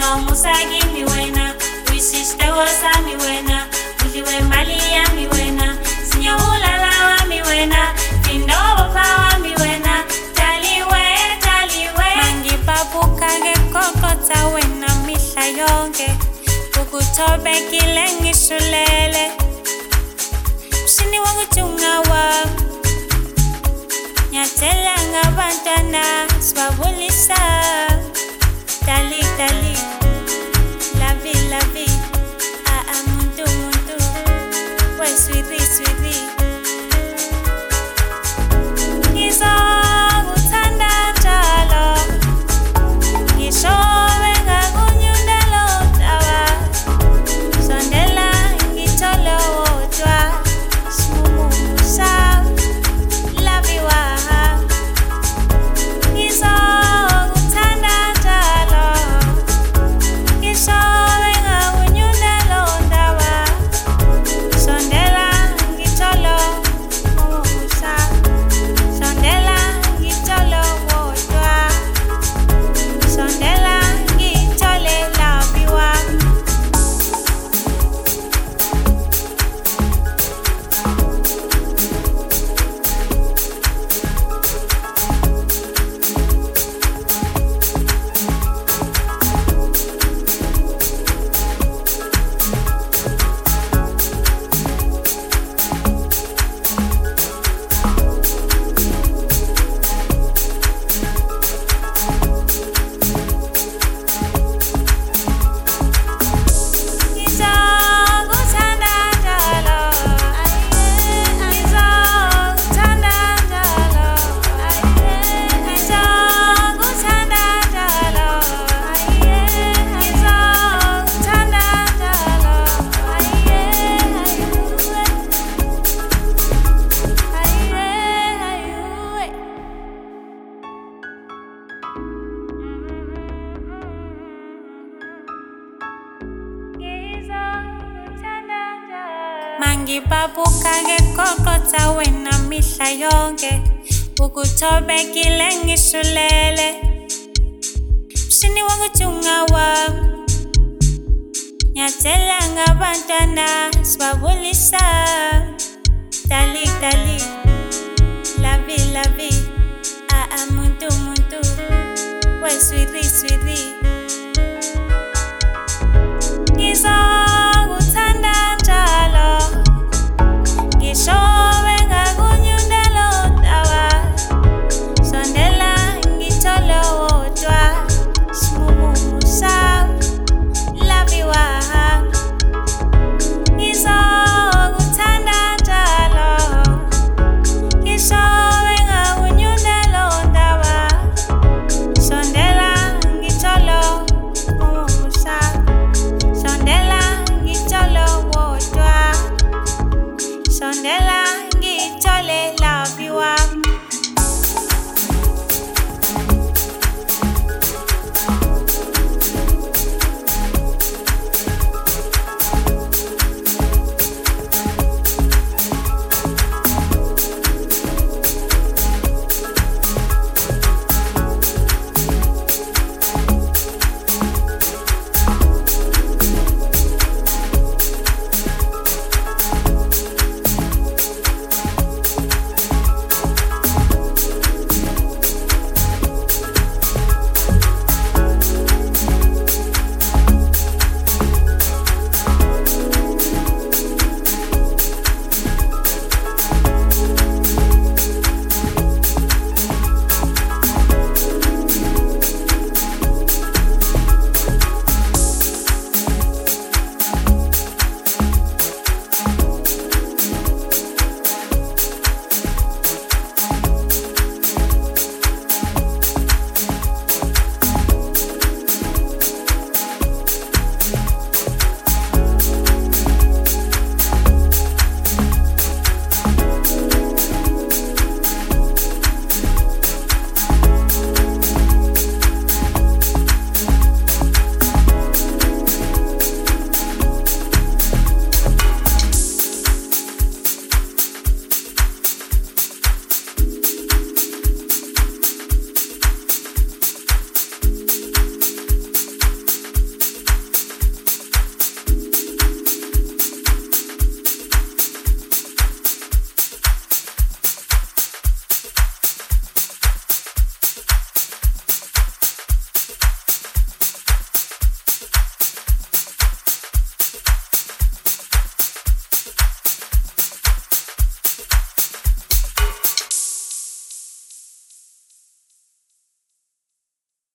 Musagi mi wena, wisiste wosa mi wena, ujiwe mali ya mi wena, sinya ulala mi wena, findo pawa mi wena, taliwe. Mangi babu kage kokota wena misha yonge, kukutobe kile ngishulele, mshini wangu chunga wangu, nyatela ngabantwana swabulisa. Dali, dali, la vie, muntu, ouais, sweetie. Ngizokuthanda njalo, ngisho bengakunyundela udaba, sondela ngithole wodwa, simumu sami, laviwa. Mangi babu kage kokota wena misha yonge, ukutobe kile ngishulele, mshini wangu chunga wangu, nyatela ngabantwana swabulisa. Dali, dali.